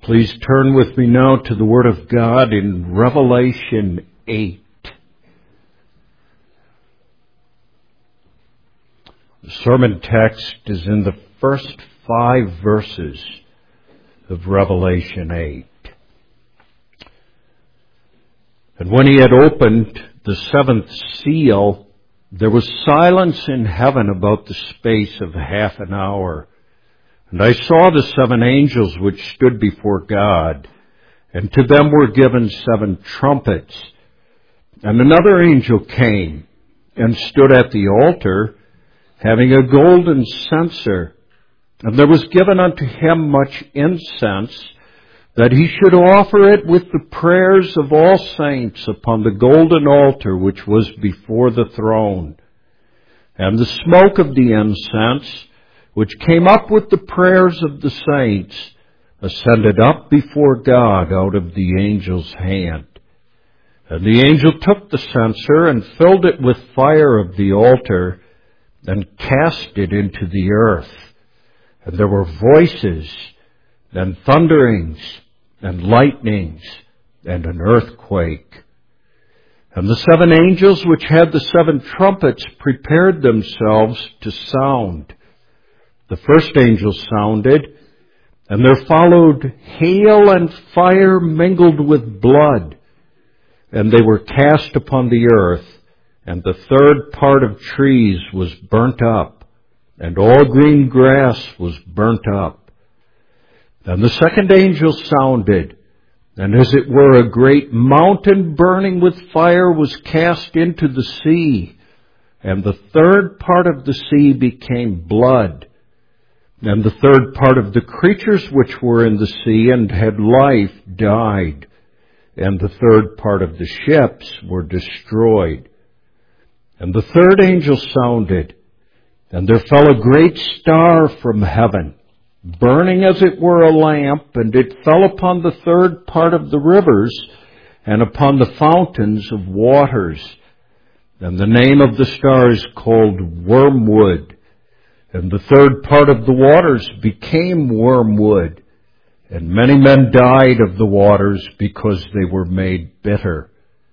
Please turn with me now to the Word of God in Revelation 8. The sermon text is in the first 5 verses of Revelation 8. And when he had opened the 7th seal, there was silence in heaven about the space of half an hour. And I saw the 7 angels which stood before God, and to them were given 7 trumpets. And another angel came and stood at the altar, having a golden censer. And there was given unto him much incense, that he should offer it with the prayers of all saints upon the golden altar which was before the throne. And the smoke of the incense, which came up with the prayers of the saints, ascended up before God out of the angel's hand. And the angel took the censer and filled it with fire of the altar and cast it into the earth. And there were voices and thunderings and lightnings and an earthquake. And the 7 angels which had the 7 trumpets prepared themselves to sound. The first angel sounded, and there followed hail and fire mingled with blood, and they were cast upon the earth, and the 3rd part of trees was burnt up, and all green grass was burnt up. Then the second angel sounded, and as it were a great mountain burning with fire was cast into the sea, and the 3rd part of the sea became blood. And the 3rd part of the creatures which were in the sea and had life died, and the 3rd part of the ships were destroyed. And the 3rd angel sounded, and there fell a great star from heaven, burning as it were a lamp, and it fell upon the 3rd part of the rivers, and upon the fountains of waters. And the name of the star is called Wormwood. And the 3rd part of the waters became wormwood, and many men died of the waters because they were made bitter.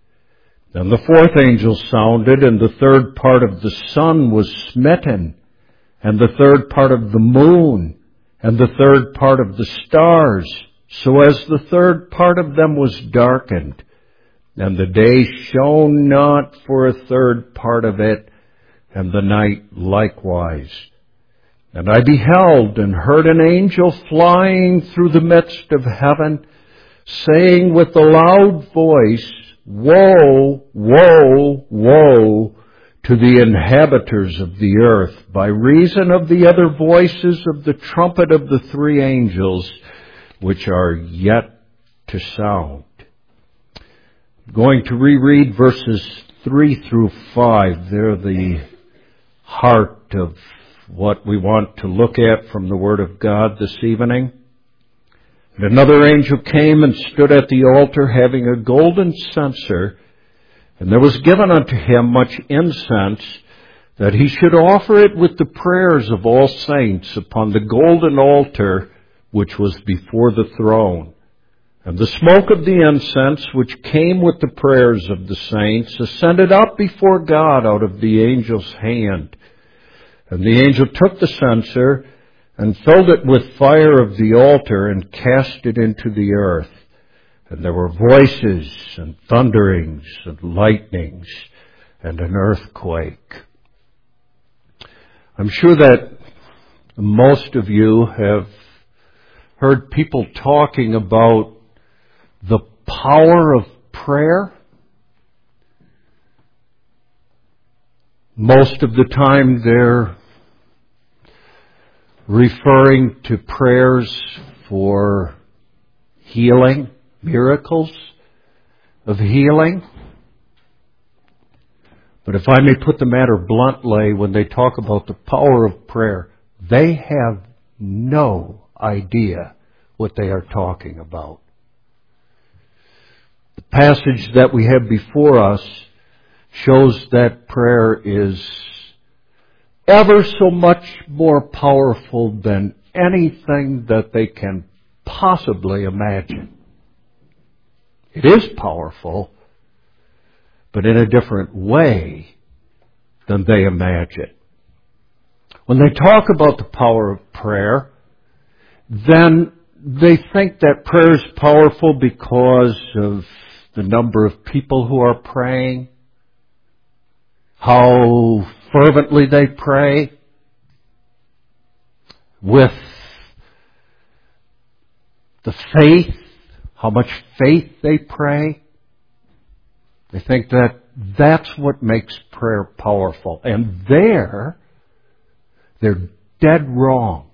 Then the 4th angel sounded, and the 3rd part of the sun was smitten, and the 3rd part of the moon, and the 3rd part of the stars, so as the 3rd part of them was darkened. And the day shone not for a 3rd part of it, and the night likewise. And I beheld and heard an angel flying through the midst of heaven, saying with a loud voice, Woe, woe, woe to the inhabitants of the earth, by reason of the other voices of the trumpet of the 3 angels, which are yet to sound. I'm going to reread verses 3 through 5. They're the heart of what we want to look at from the Word of God this evening. And another angel came and stood at the altar, having a golden censer, and there was given unto him much incense, that he should offer it with the prayers of all saints upon the golden altar which was before the throne. And the smoke of the incense, which came with the prayers of the saints, ascended up before God out of the angel's hand. And the angel took the censer and filled it with fire of the altar and cast it into the earth. And there were voices and thunderings and lightnings and an earthquake. I'm sure that most of you have heard people talking about the power of prayer. Most of the time they're referring to prayers for healing, miracles of healing. But if I may put the matter bluntly, when they talk about the power of prayer, they have no idea what they are talking about. The passage that we have before us shows that prayer is ever so much more powerful than anything that they can possibly imagine. It is powerful, but in a different way than they imagine. When they talk about the power of prayer, then they think that prayer is powerful because of the number of people who are praying, how fervently they pray, with the faith, how much faith they pray. They think that that's what makes prayer powerful. And they're dead wrong.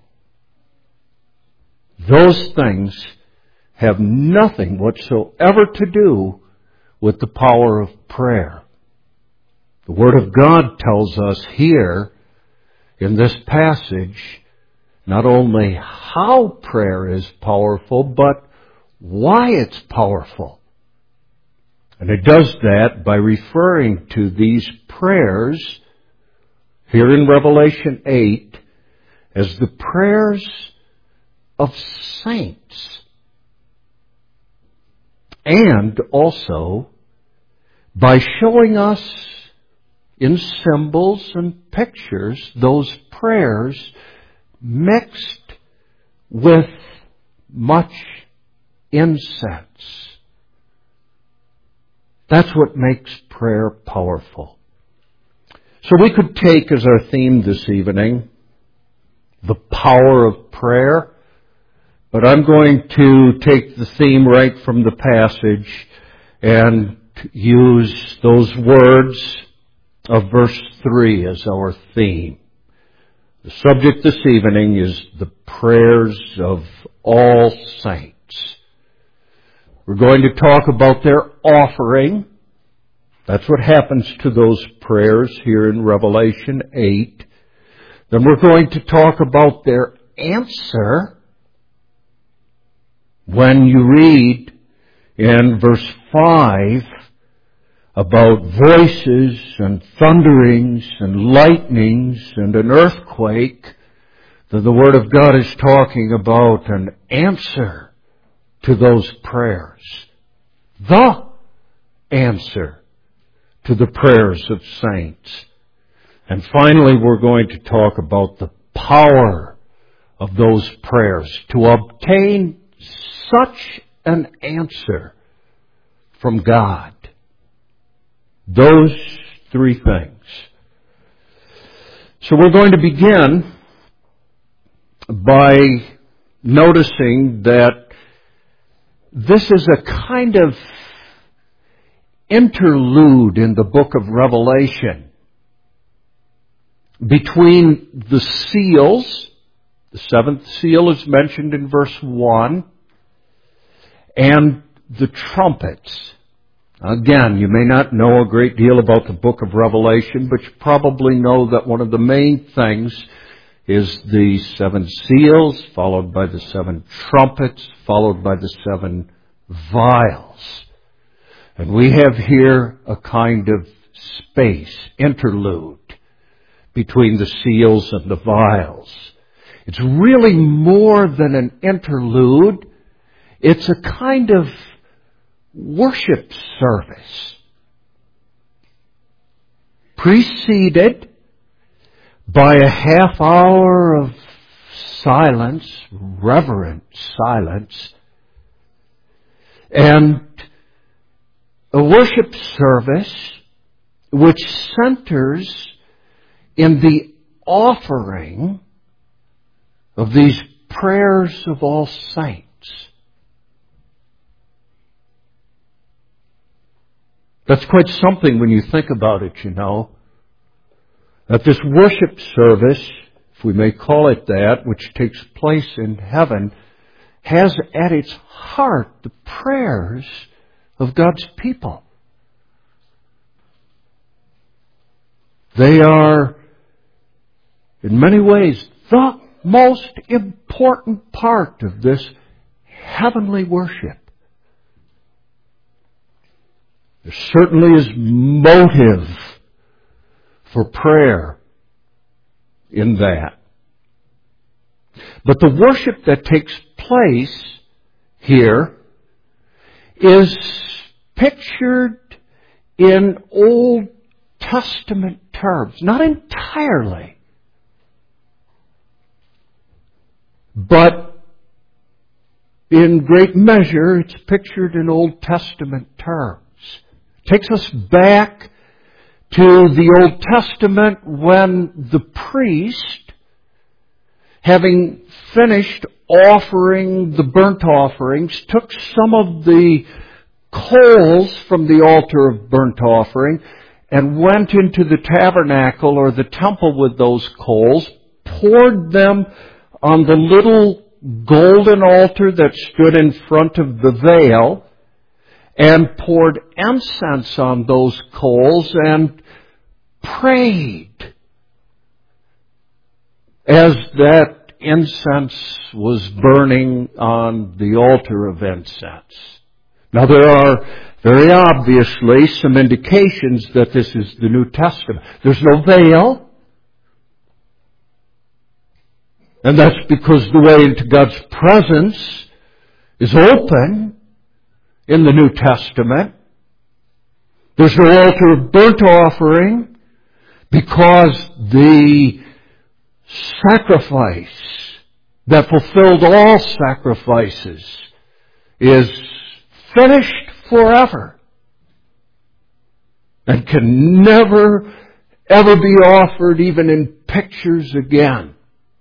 Those things have nothing whatsoever to do with the power of prayer. The Word of God tells us here in this passage not only how prayer is powerful, but why it's powerful. And it does that by referring to these prayers here in Revelation 8 as the prayers of saints. And also by showing us in symbols and pictures those prayers mixed with much incense. That's what makes prayer powerful. So we could take as our theme this evening the power of prayer, but I'm going to take the theme right from the passage and use those words of verse 3 as our theme. The subject this evening is the prayers of all saints. We're going to talk about their offering. That's what happens to those prayers here in Revelation 8. Then we're going to talk about their answer when you read in verse 5 about voices and thunderings and lightnings and an earthquake, that the Word of God is talking about an answer to those prayers. The answer to the prayers of saints. And finally, we're going to talk about the power of those prayers to obtain such an answer from God. Those three things. So we're going to begin by noticing that this is a kind of interlude in the book of Revelation between the seals. The seventh seal is mentioned in verse 1, and the trumpets. Again, you may not know a great deal about the book of Revelation, but you probably know that one of the main things is the 7 seals, followed by the 7 trumpets, followed by the 7 vials. And we have here a kind of space, interlude, between the seals and the vials. It's really more than an interlude. It's a kind of worship service, preceded by a half hour of silence, reverent silence, and a worship service which centers in the offering of these prayers of all saints. That's quite something when you think about it, you know. That this worship service, if we may call it that, which takes place in heaven, has at its heart the prayers of God's people. They are, in many ways, the most important part of this heavenly worship. There certainly is motive for prayer in that. But the worship that takes place here is pictured in Old Testament terms. Not entirely, but in great measure it's pictured in Old Testament terms. It takes us back to the Old Testament when the priest, having finished offering the burnt offerings, took some of the coals from the altar of burnt offering and went into the tabernacle or the temple with those coals, poured them on the little golden altar that stood in front of the veil, and poured incense on those coals and prayed as that incense was burning on the altar of incense. Now there are very obviously some indications that this is the New Testament. There's no veil. And that's because the way into God's presence is open in the New Testament. There's no altar of burnt offering because the sacrifice that fulfilled all sacrifices is finished forever and can never, ever be offered even in pictures again.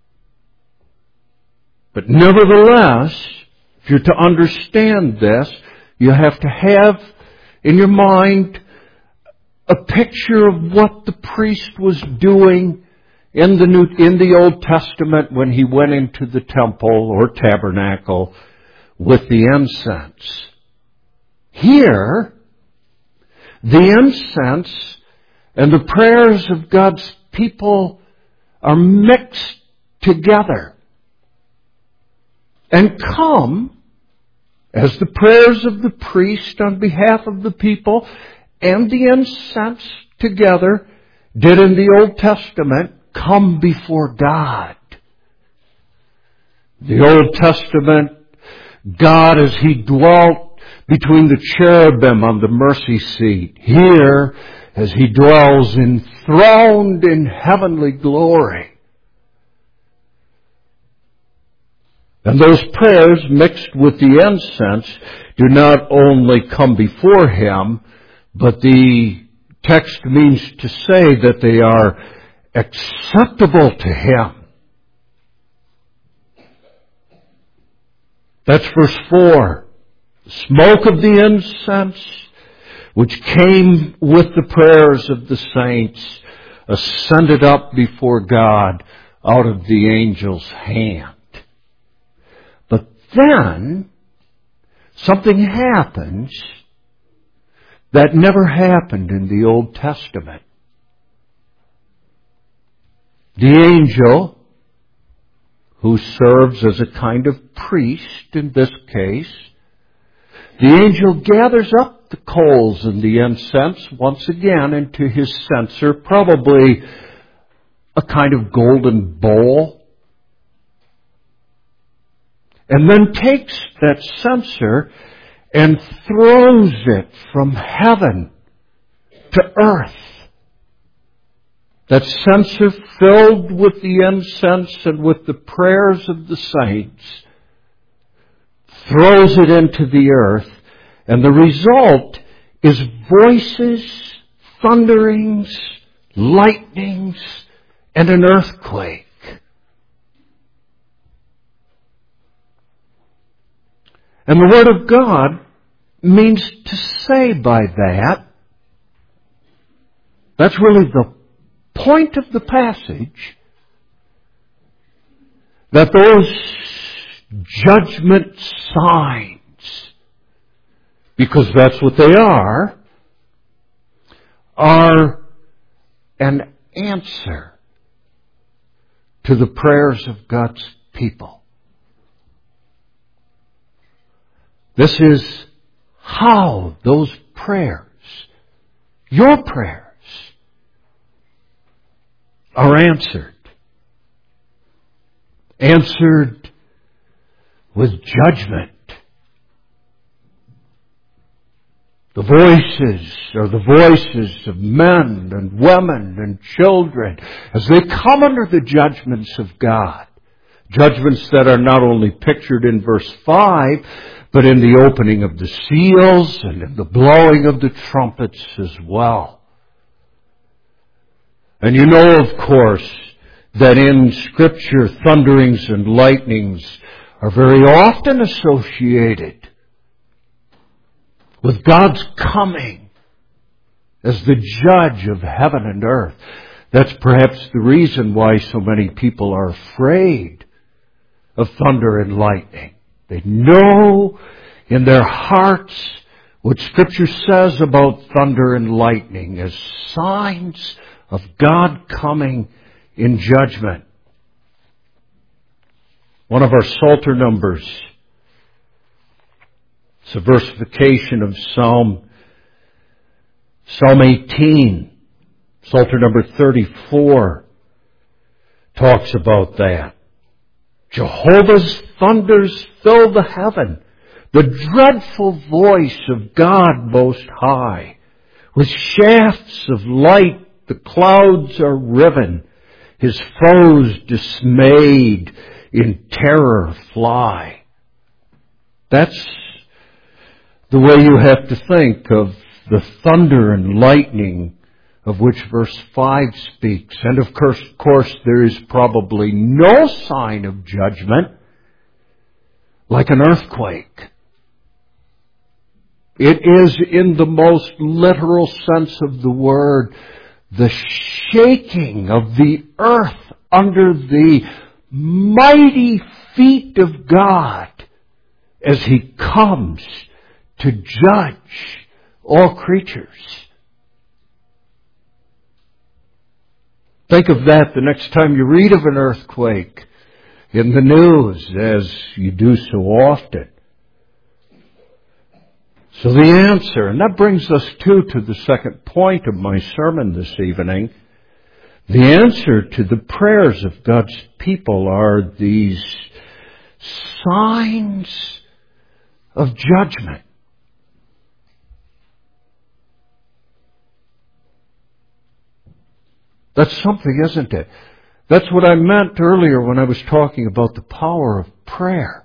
But nevertheless, if you're to understand this, you have to have in your mind a picture of what the priest was doing in the Old Testament when he went into the temple or tabernacle with the incense. Here, the incense and the prayers of God's people are mixed together and come as the prayers of the priest on behalf of the people and the incense together did in the Old Testament come before God. The Old Testament, God as He dwelt between the cherubim on the mercy seat. Here, as He dwells enthroned in heavenly glory. And those prayers mixed with the incense do not only come before Him, but the text means to say that they are acceptable to Him. That's verse 4. The smoke of the incense, which came with the prayers of the saints, ascended up before God out of the angel's hand. But then, something happens that never happened in the Old Testament. The angel, who serves as a kind of priest in this case, the angel gathers up the coals and the incense once again into his censer, probably a kind of golden bowl, and then takes that censer and throws it from heaven to earth. That censer filled with the incense and with the prayers of the saints throws it into the earth, and the result is voices, thunderings, lightnings, and an earthquake. And the Word of God means to say by that, that's really the point of the passage, that those judgment signs, because that's what they are an answer to the prayers of God's people. This is how those prayers, your prayers, are answered. Answered with judgment The voices are the voices of men and women and children as they come under the judgments of God. Judgments that are not only pictured in verse 5, but in the opening of the seals and in the blowing of the trumpets as well. And you know, of course, that in Scripture, thunderings and lightnings are very often associated with God's coming as the judge of heaven and earth. That's perhaps the reason why so many people are afraid of thunder and lightning. They know in their hearts what Scripture says about thunder and lightning as signs of God coming in judgment. One of our Psalter numbers, it's a versification of Psalm 18. Psalter number 34 talks about that. Jehovah's thunders fill the heaven, the dreadful voice of God Most High. With shafts of light the clouds are riven, His foes dismayed in terror fly. That's the way you have to think of the thunder and lightning of which verse 5 speaks. And of course, there is probably no sign of judgment like an earthquake. It is, in the most literal sense of the word, the shaking of the earth under the mighty feet of God as He comes to judge all creatures. Think of that the next time you read of an earthquake in the news, as you do so often. So the answer, and that brings us to the second point of my sermon this evening, the answer to the prayers of God's people are these signs of judgment. That's something, isn't it? That's what I meant earlier when I was talking about the power of prayer.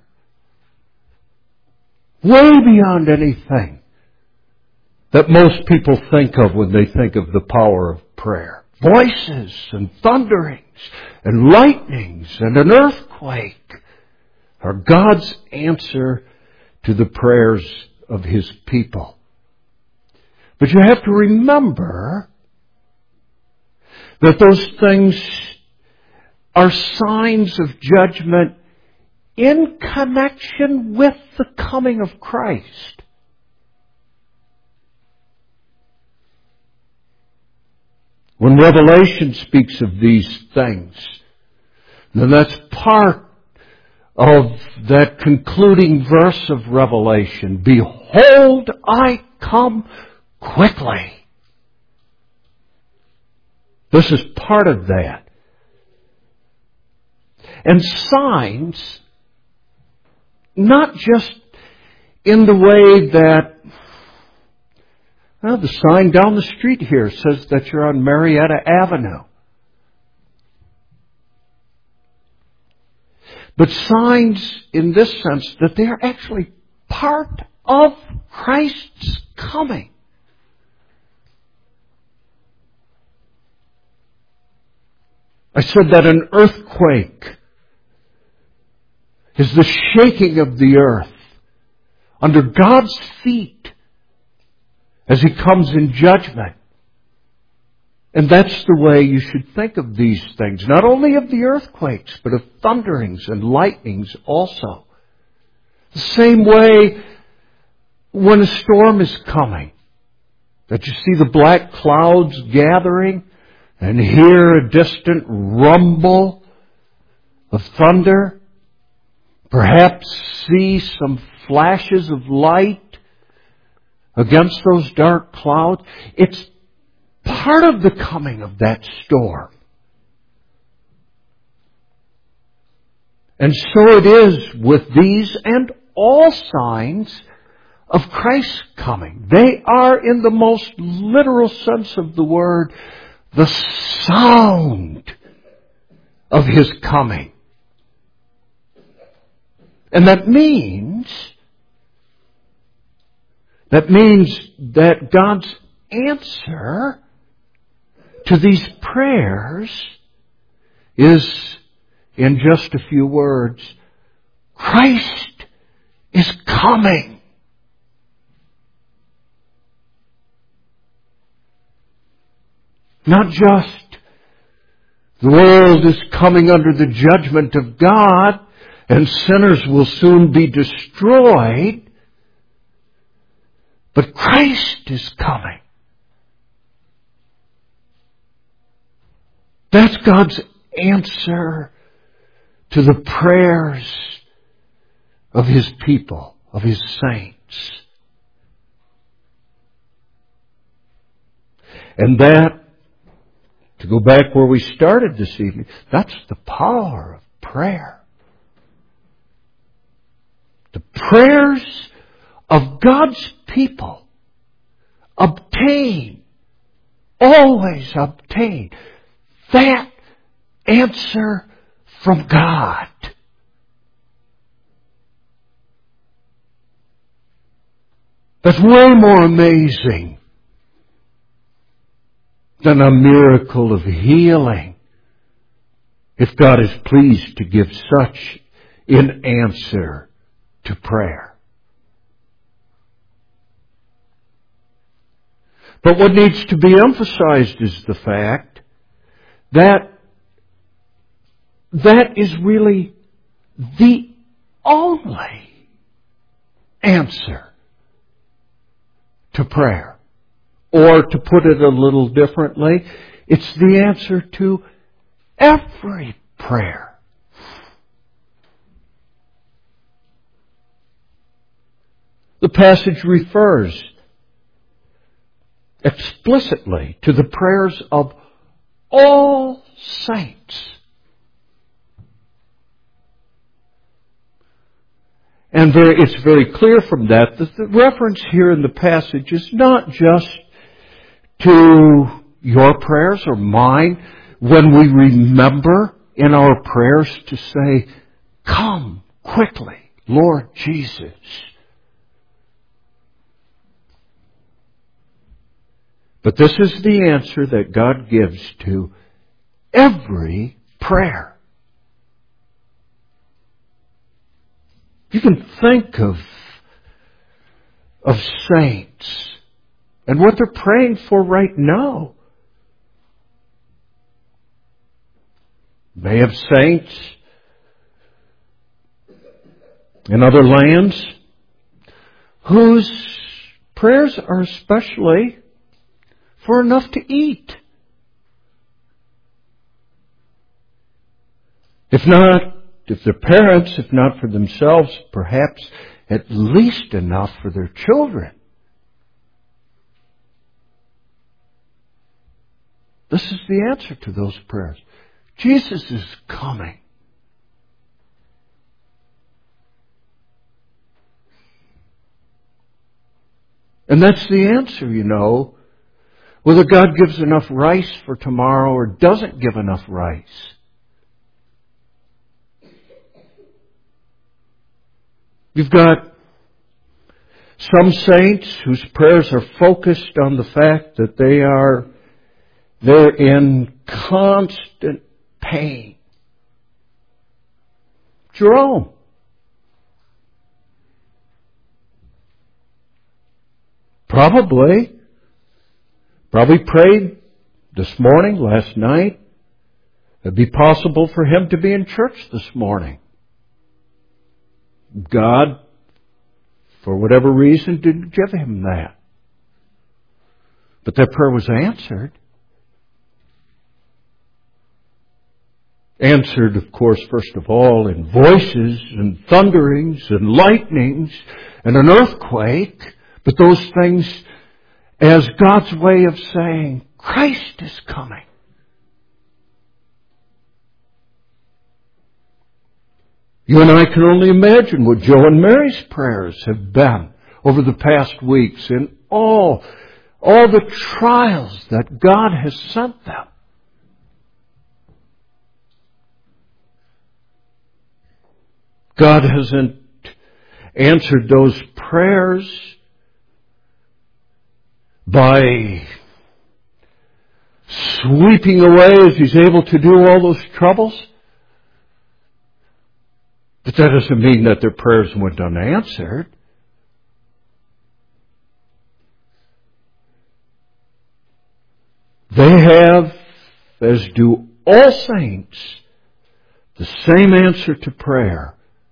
Way beyond anything that most people think of when they think of the power of prayer. Voices and thunderings and lightnings and an earthquake are God's answer to the prayers of His people. But you have to remember that those things are signs of judgment in connection with the coming of Christ. When Revelation speaks of these things, then that's part of that concluding verse of Revelation. Behold, I come quickly. This is part of that. And signs, not just in the way that, well, the sign down the street here says that you're on Marietta Avenue. But signs in this sense that they are actually part of Christ's coming. I said that an earthquake is the shaking of the earth under God's feet as He comes in judgment. And that's the way you should think of these things. Not only of the earthquakes, but of thunderings and lightnings also. The same way when a storm is coming, that you see the black clouds gathering and hear a distant rumble of thunder. Perhaps see some flashes of light against those dark clouds. It's part of the coming of that storm. And so it is with these and all signs of Christ's coming. They are, in the most literal sense of the word, the sound of His coming. And that means that God's answer to these prayers is, in just a few words, Christ is coming. Not just the world is coming under the judgment of God and sinners will soon be destroyed, but Christ is coming. That's God's answer to the prayers of His people, of His saints. And that, to go back where we started this evening, that's the power of prayer. The prayers of God's people always obtain that answer from God. That's way more amazing than a miracle of healing, if God is pleased to give such in answer to prayer. But what needs to be emphasized is the fact that that is really the only answer to prayer. Or to put it a little differently, it's the answer to every prayer. The passage refers explicitly to the prayers of all saints. And it's very clear from that the reference here in the passage is not just to your prayers or mine when we remember in our prayers to say, "Come quickly, Lord Jesus." But this is the answer that God gives to every prayer. You can think of saints and what they're praying for right now. They have saints in other lands whose prayers are especially for enough to eat. If their parents, if not for themselves, perhaps at least enough for their children. This is the answer to those prayers. Jesus is coming. And that's the answer, whether God gives enough rice for tomorrow or doesn't give enough rice. You've got some saints whose prayers are focused on the fact that they're in constant pain. Jerome. Probably prayed this morning, last night. It'd be possible for him to be in church this morning. God, for whatever reason, didn't give him that. But that prayer was answered. Answered, of course, first of all, in voices and thunderings and lightnings and an earthquake. But those things as God's way of saying, Christ is coming. You and I can only imagine what Joe and Mary's prayers have been over the past weeks in all the trials that God has sent them. God hasn't answered those prayers by sweeping away as He's able to do all those troubles. But that doesn't mean that their prayers went unanswered. They have, as do all saints, the same answer to prayer.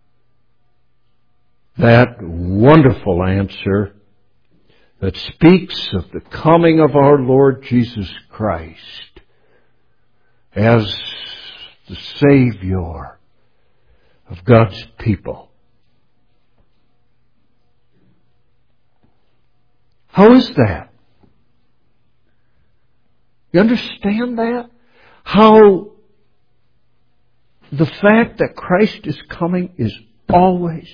That wonderful answer that speaks of the coming of our Lord Jesus Christ as the Savior of God's people. How is that? You understand that? How the fact that Christ is coming is always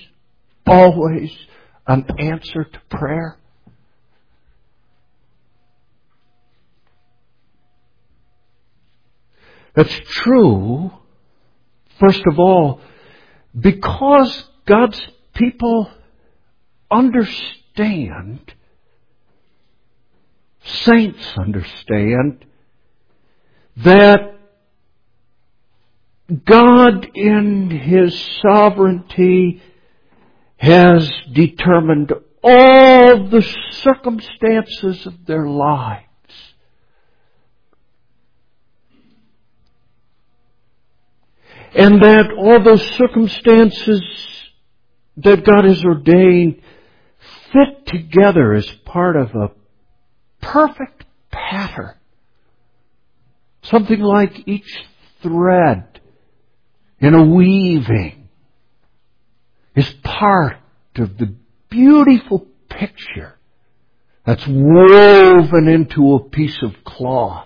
an answer to prayer? That's true, first of all, because God's people understand, saints understand, that God in His sovereignty has determined all the circumstances of their lives. And that all those circumstances that God has ordained fit together as part of a perfect pattern. Something like each thread in a weaving is part of the beautiful picture that's woven into a piece of cloth.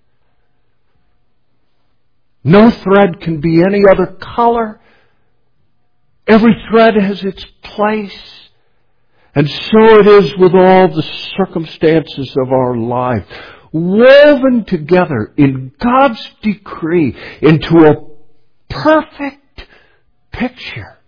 No thread can be any other color. Every thread has its place. And so it is with all the circumstances of our life, woven together in God's decree into a perfect picture.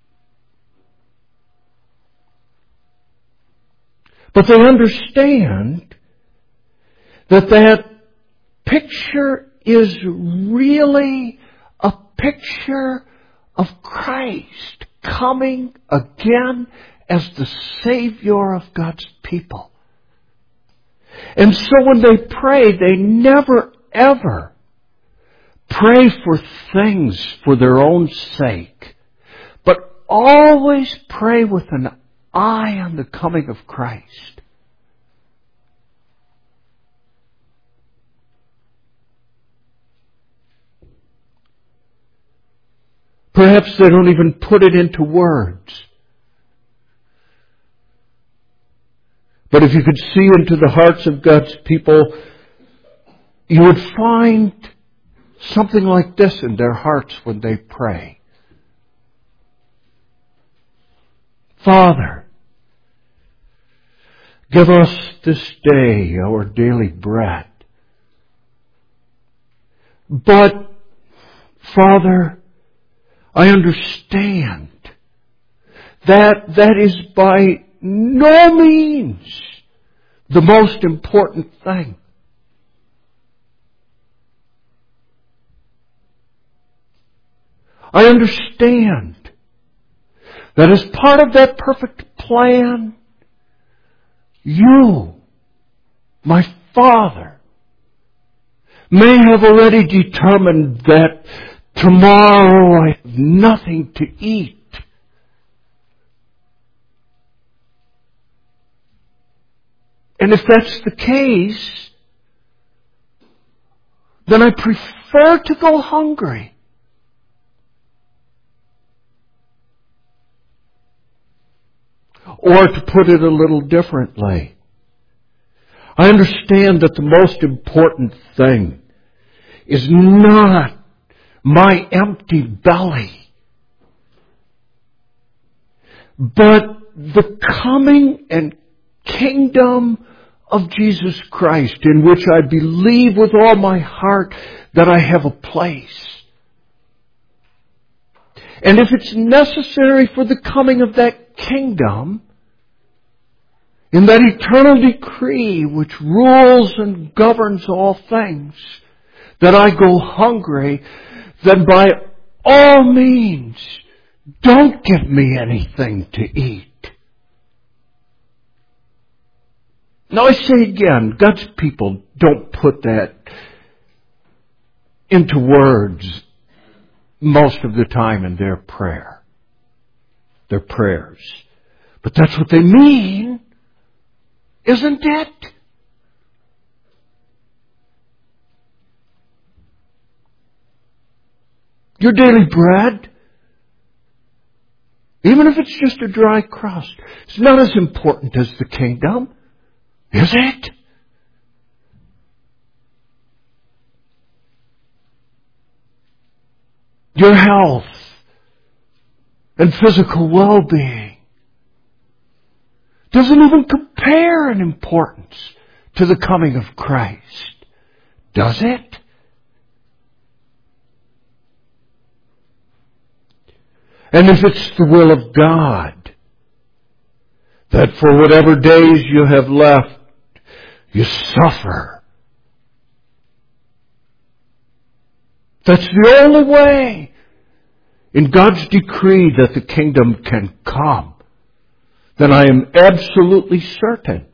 But they understand that picture is really a picture of Christ coming again as the Savior of God's people. And so when they pray, they never ever pray for things for their own sake, but always pray with an eye on the coming of Christ. Perhaps they don't even put it into words. But if you could see into the hearts of God's people, you would find something like this in their hearts when they pray. Father, give us this day our daily bread. But, Father, I understand that is by no means the most important thing. I understand that as part of that perfect plan, you, my Father, may have already determined that tomorrow I have nothing to eat. And if that's the case, then I prefer to go hungry. Or to put it a little differently, I understand that the most important thing is not my empty belly, but the coming and kingdom of Jesus Christ, in which I believe with all my heart that I have a place. And if it's necessary for the coming of that kingdom, in that eternal decree which rules and governs all things, that I go hungry, then by all means, don't give me anything to eat. Now I say again, God's people don't put that into words most of the time in their prayer. Their prayers. But that's what they mean, isn't it? Your daily bread, even if it's just a dry crust, it's not as important as the kingdom, is it? Your health and physical well-being doesn't even compare in importance to the coming of Christ, does it? And if it's the will of God that for whatever days you have left, you suffer, that's the only way in God's decree that the kingdom can come, then I am absolutely certain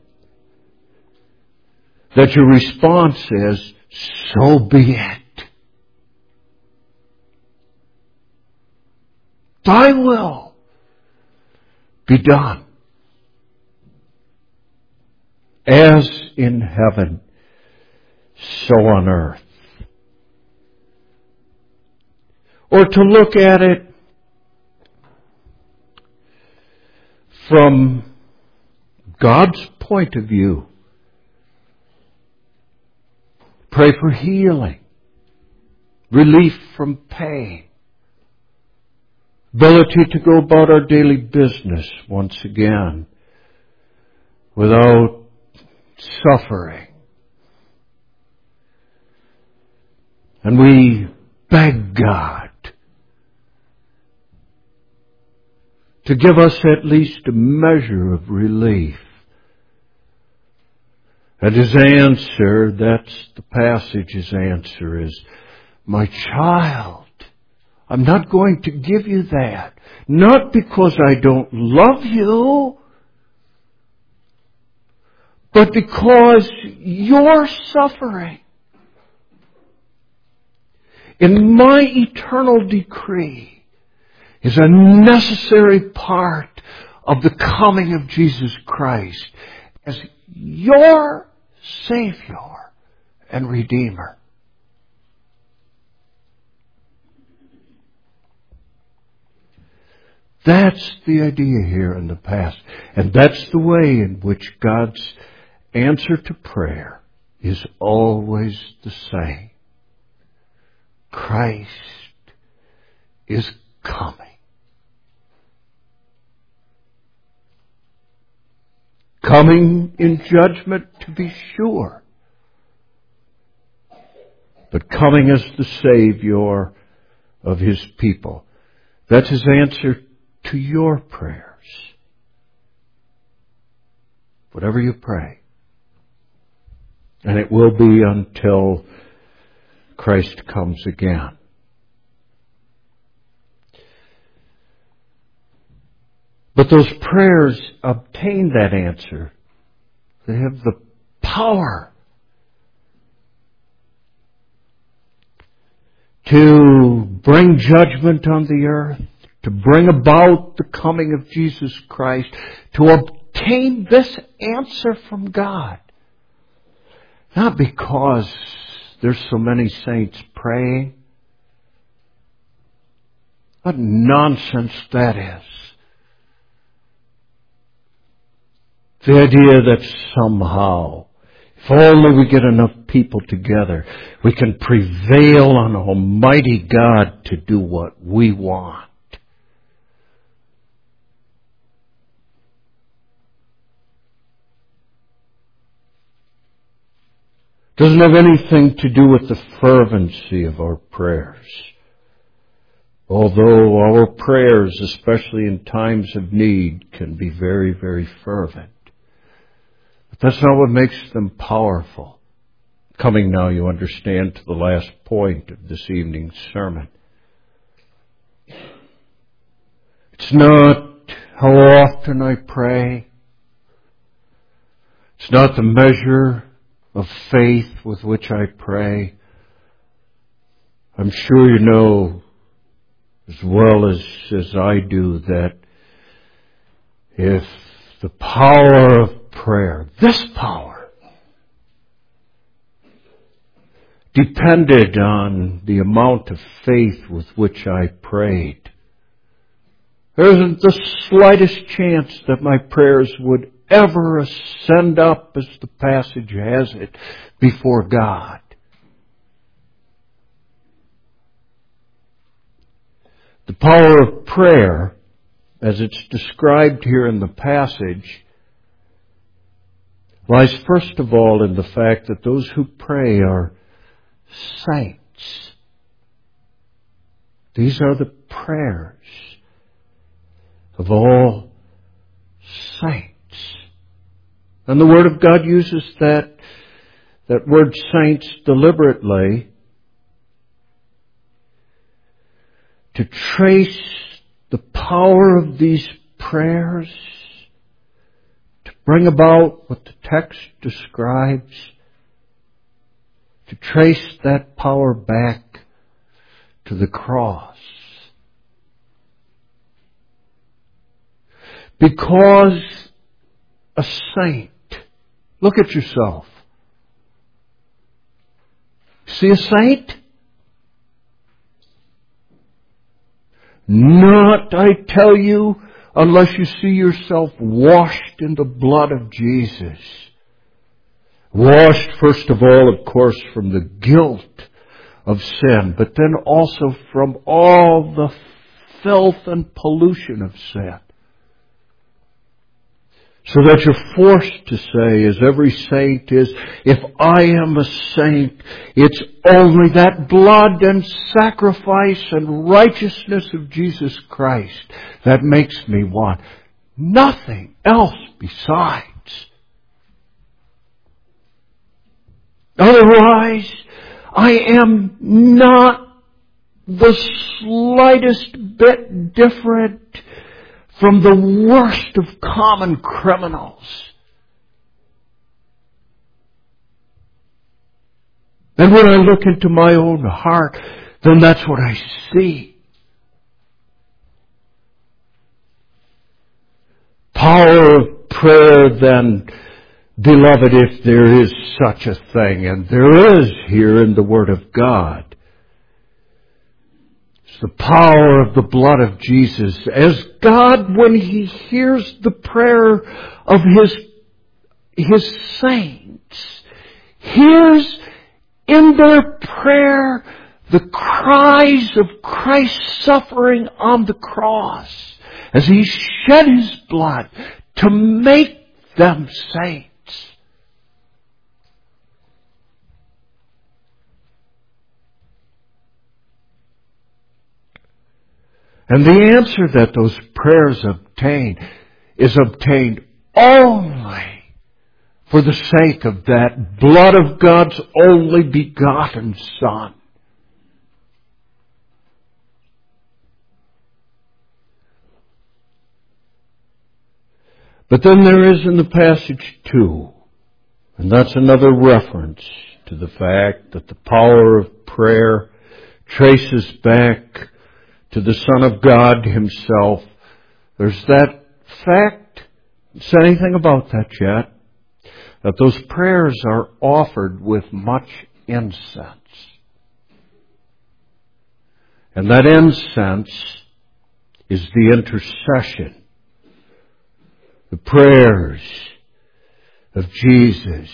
that your response is, so be it. Thy will be done, as in heaven, so on earth. Or to look at it from God's point of view, pray for healing, relief from pain, ability to go about our daily business once again without suffering. And we beg God to give us at least a measure of relief. And his answer, that's the passage's answer, is, my child, I'm not going to give you that. Not because I don't love you, but because your suffering in my eternal decree is a necessary part of the coming of Jesus Christ as your Savior and Redeemer. That's the idea here in the past. And that's the way in which God's answer to prayer is always the same. Christ is coming. Coming in judgment, to be sure, but coming as the Savior of His people. That's His answer to your prayers. Whatever you pray. And it will be until Christ comes again. But those prayers obtain that answer. They have the power to bring judgment on the earth, to bring about the coming of Jesus Christ, to obtain this answer from God. Not because there's so many saints praying. What nonsense that is. The idea that somehow, if only we get enough people together, we can prevail on Almighty God to do what we want. Doesn't have anything to do with the fervency of our prayers. Although our prayers, especially in times of need, can be very, very fervent. But that's not what makes them powerful. Coming now, you understand, to the last point of this evening's sermon. It's not how often I pray. It's not the measure of faith with which I pray. I'm sure you know as well as I do that if the power of prayer, this power, depended on the amount of faith with which I prayed, there isn't the slightest chance that my prayers would ever ascend up, as the passage has it, before God. The power of prayer, as it's described here in the passage, lies first of all in the fact that those who pray are saints. These are the prayers of all saints. And the Word of God uses that word saints deliberately to trace the power of these prayers, to bring about what the text describes, to trace that power back to the cross. Because a saint, look at yourself. See a saint? Not, I tell you, unless you see yourself washed in the blood of Jesus. Washed, first of all, of course, from the guilt of sin, but then also from all the filth and pollution of sin. So that you're forced to say, as every saint is, if I am a saint, it's only that blood and sacrifice and righteousness of Jesus Christ that makes me one. Nothing else besides. Otherwise, I am not the slightest bit different from the worst of common criminals. And when I look into my own heart, then that's what I see. Power of prayer, then, beloved, if there is such a thing, and there is here in the Word of God, it's the power of the blood of Jesus. As God, when He hears the prayer of His saints, hears in their prayer the cries of Christ's suffering on the cross, as He shed His blood to make them saints. And the answer that those prayers obtain is obtained only for the sake of that blood of God's only begotten Son. But then there is in the passage too, and that's another reference to the fact that the power of prayer traces back to the Son of God Himself. There's that fact, don't say anything about that yet, that those prayers are offered with much incense. And that incense is the intercession, the prayers of Jesus,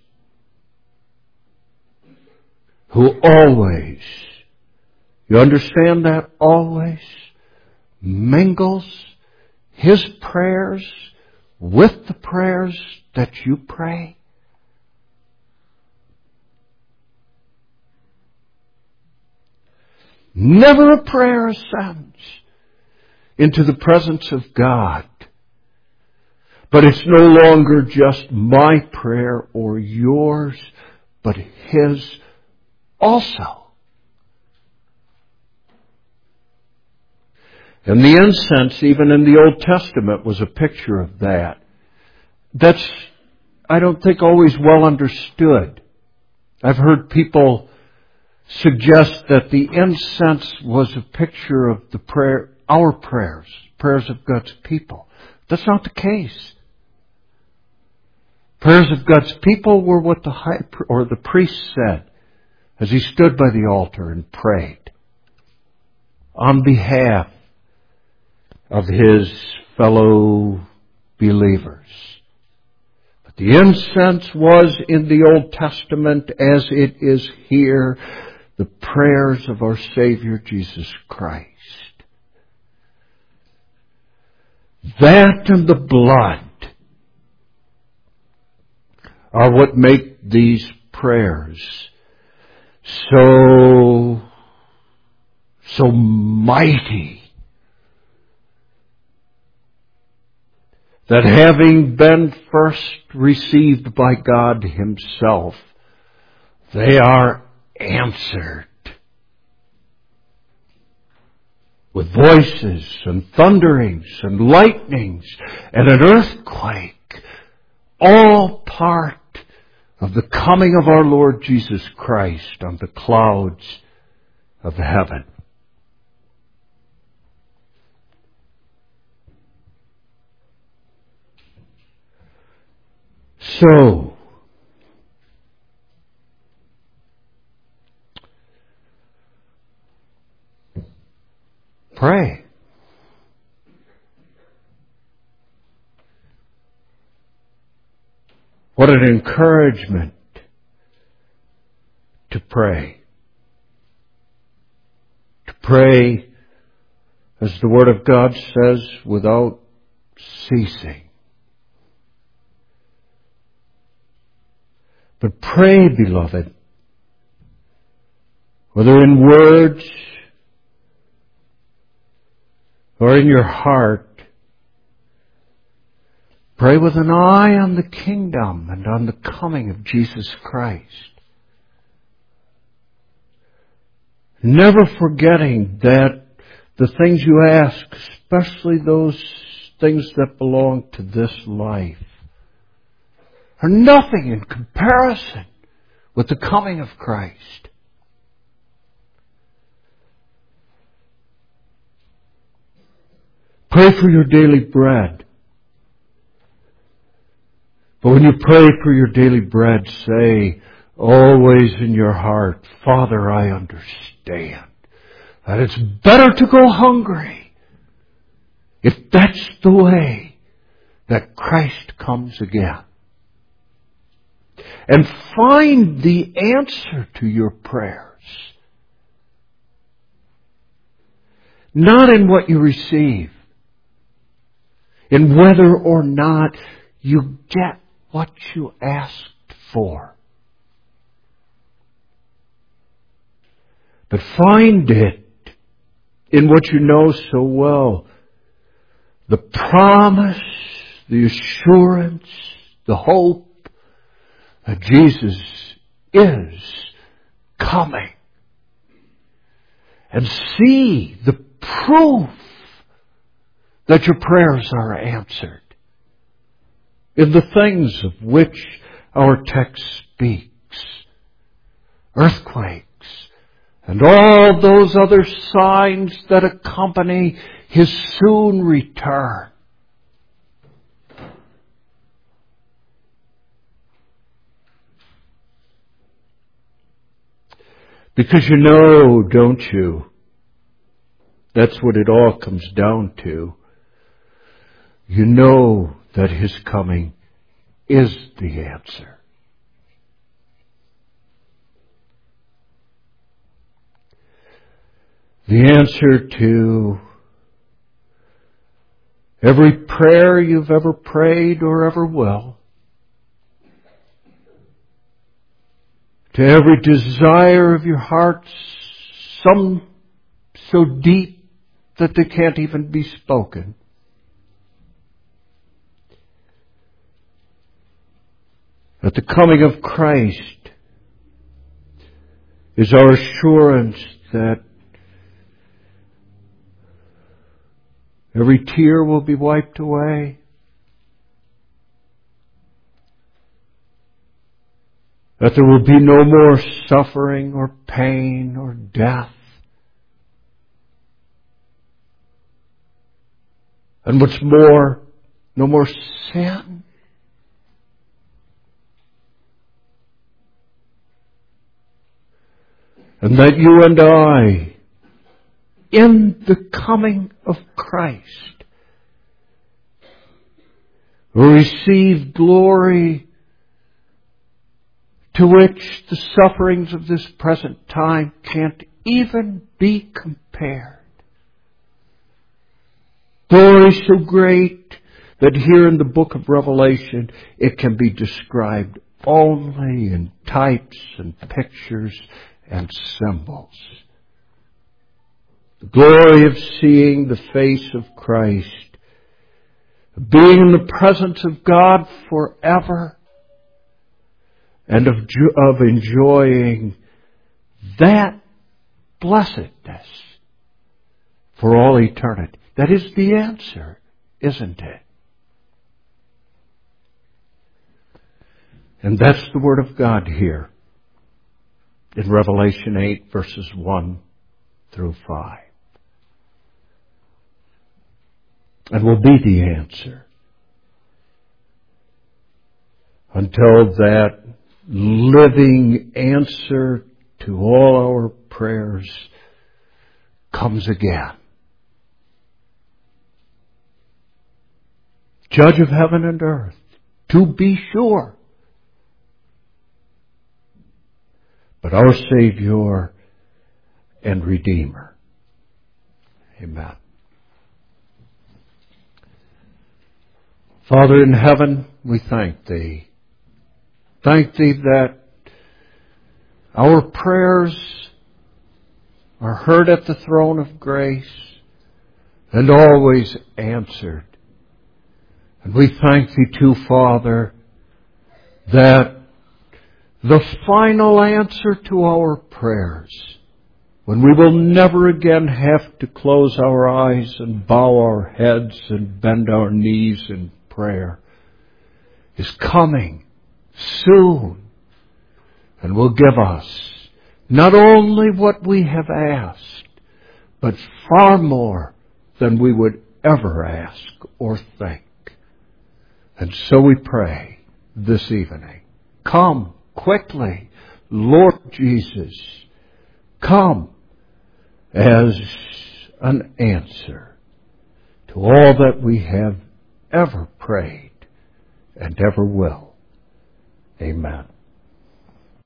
who always, you understand that, always mingles His prayers with the prayers that you pray. Never a prayer ascends into the presence of God. But it's no longer just my prayer or yours, but His also. And the incense, even in the Old Testament, was a picture of that. That's, I don't think, always well understood. I've heard people suggest that the incense was a picture of the prayer, our prayers of God's people. That's not the case. Prayers of God's people were what the priest said as he stood by the altar and prayed on behalf of his fellow believers. But the incense was in the Old Testament, as it is here, the prayers of our Savior Jesus Christ. That and the blood are what make these prayers so mighty, that having been first received by God Himself, they are answered with voices and thunderings and lightnings and an earthquake, all part of the coming of our Lord Jesus Christ on the clouds of heaven. So, pray. What an encouragement to pray. To pray, as the Word of God says, without ceasing. But pray, beloved, whether in words or in your heart, pray with an eye on the kingdom and on the coming of Jesus Christ. Never forgetting that the things you ask, especially those things that belong to this life, are nothing in comparison with the coming of Christ. Pray for your daily bread. But when you pray for your daily bread, say always in your heart, Father, I understand that it's better to go hungry if that's the way that Christ comes again. And find the answer to your prayers. Not in what you receive, in whether or not you get what you asked for. But find it in what you know so well. The promise, the assurance, the hope that Jesus is coming. And see the proof that your prayers are answered in the things of which our text speaks. Earthquakes and all those other signs that accompany His soon return. Because you know, don't you? That's what it all comes down to. You know that His coming is the answer. The answer to every prayer you've ever prayed or ever will. To every desire of your heart so deep that they can't even be spoken. At the coming of Christ is our assurance that every tear will be wiped away. That there will be no more suffering or pain or death. And what's more, no more sin. And that you and I, in the coming of Christ, will receive glory to which the sufferings of this present time can't even be compared. Glory so great that here in the book of Revelation it can be described only in types and pictures and symbols. The glory of seeing the face of Christ, being in the presence of God forever, and of enjoying that blessedness for all eternity. That is the answer, isn't it? And that's the Word of God here in Revelation 8, verses 1 through 5. And will be the answer until that living answer to all our prayers comes again. Judge of heaven and earth, to be sure. But our Savior and Redeemer. Amen. Father in heaven, we thank Thee. Thank Thee that our prayers are heard at the throne of grace and always answered. And we thank Thee too, Father, that the final answer to our prayers, when we will never again have to close our eyes and bow our heads and bend our knees in prayer, is coming soon, and will give us not only what we have asked, but far more than we would ever ask or think. And so we pray this evening, come quickly, Lord Jesus, come as an answer to all that we have ever prayed and ever will. Amen.